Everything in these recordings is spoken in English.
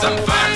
some fun.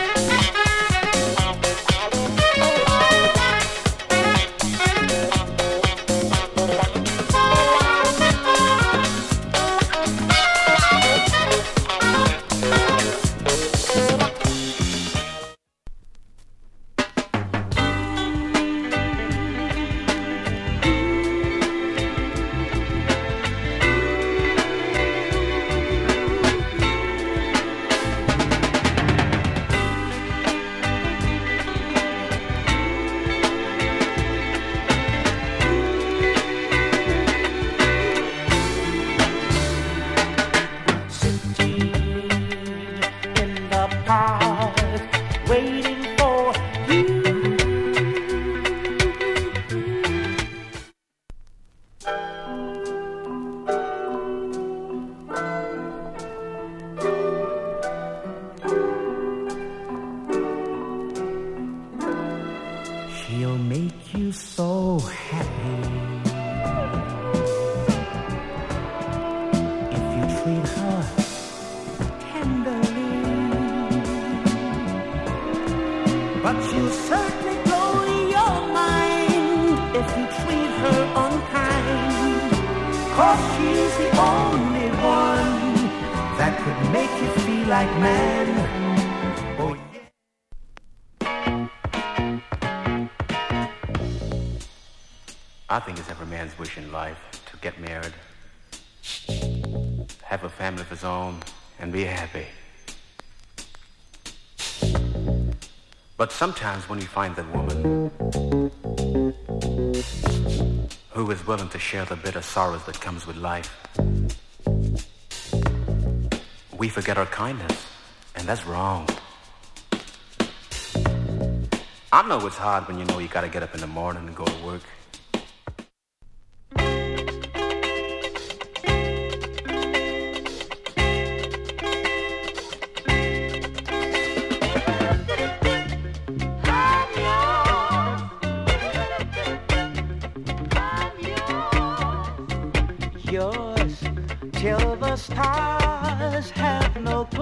She'll make you so happy if you treat her tenderly. But she'll certainly blow your mind if you treat her unkind. 'Cause she's the only one that could make you feel like man. Oh, yeah. I think it's every man's wish in life to get married, have a family of his own, and be happy. But sometimes when you find that woman who is willing to share the bitter sorrows that comes with life, we forget our kindness, and that's wrong. I know it's hard when you know you gotta get up in the morning and go to work. Yours till the stars have no